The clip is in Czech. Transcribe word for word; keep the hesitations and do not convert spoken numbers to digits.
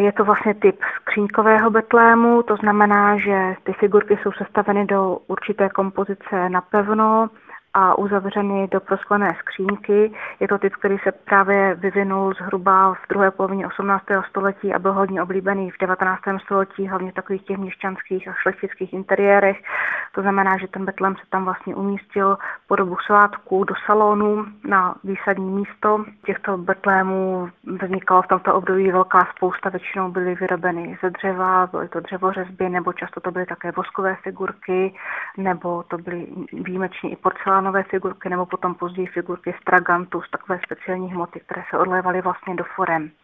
Je to vlastně typ skříňkového betlému, to znamená, že ty figurky jsou sestaveny do určité kompozice napevno a uzavřeny do prosklené skřínky. Je to typ, který se právě vyvinul zhruba v druhé polovině osmnáctého století a byl hodně oblíbený v devatenáctém století, hlavně v takových těch měšťanských a šlechtických interiérech. To znamená, že ten betlém se tam vlastně umístil po dobu svátků do salonu na výsadní místo. Těchto betlémů vznikalo v tomto období velká spousta, většinou byly vyrobeny ze dřeva, byly to dřevořezby, nebo často to byly také voskové figurky, nebo to byly výjimečně i porcelánové figurky, nebo potom později figurky z tragantu, z takové speciální hmoty, které se odlévaly vlastně do forem.